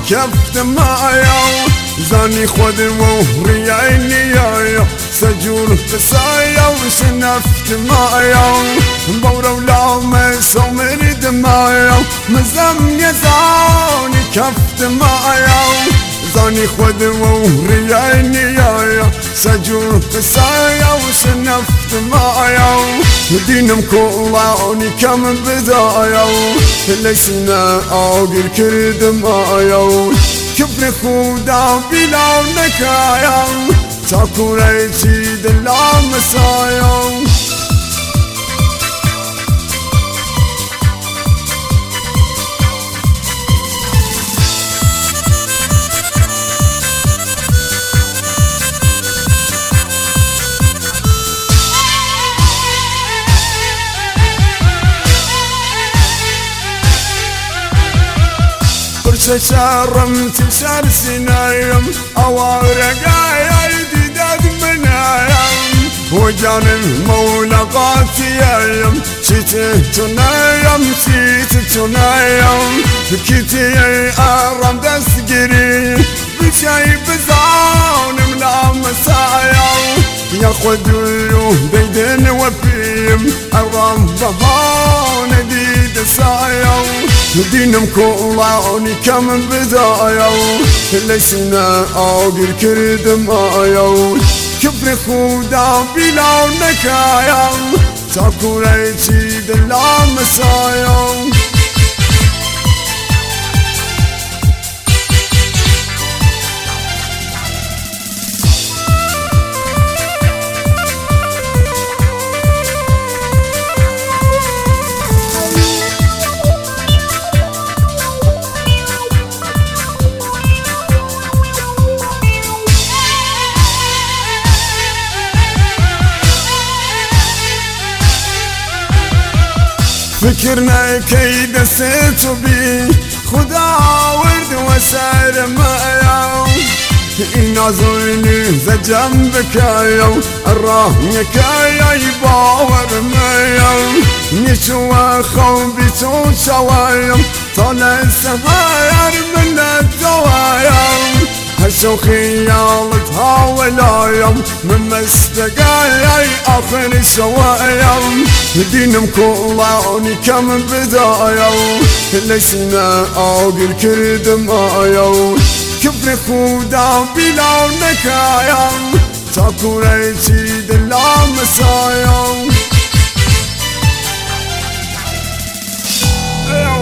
كفت معايا زاني خود وهري عيني سجون تسايا وشنفت معايا بورا ولا مسو من دمايا مزم يزاني كفت معايا زاني خود وهري عيني سجون تسايا وشنفت معايا دينم كلاني كم بدايا ليسنا أوقر كرد معايا كبر خودا بلا نكايا تاكو ريتي دلا مسايا شرمت شر سنايم أوارقايا جديد منايم وجان المولى قاتيايم شتتنايم شتتنايم كتي أرم دسقري بشاي بزان ملا مسايم ياخد بيدن وفيم أرم ضمان ديد سايم دينم كلاني كم بدايا ليسنا أوقر كرد معايا كبر خودا بلا نكايا تاكو ريتي دلا مسايا فكرنا كيد سيتو بي خدا ورد وسار معايا إنا زويني ذا جنبك يا الراهن كايا يباور معايا نشوى خوبي شوايا طالع السماير من الدوايا هسو خيالتها ولايم من مستقايا آخر سوايا دينم كلاني كم بدايا ليسنا أوقر كرد معايا كبر خودا بلا نكايا تاكو ريتي دلا مسايا